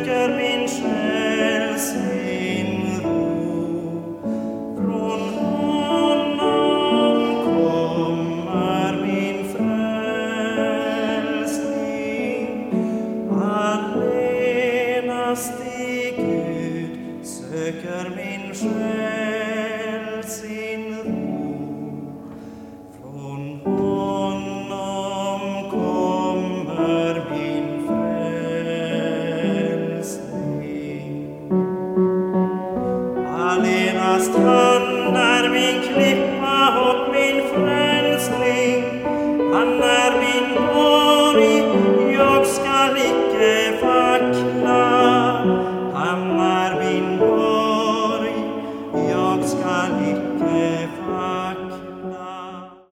söker min själ sin ro. Från honom kommer min frälsning. Allenast i Gud söker min själ sin ro. Från honom kommer min frälsning. Allenast han är min klippa och min frälsning. Han är min borg, jag skall icke vackla. Han är min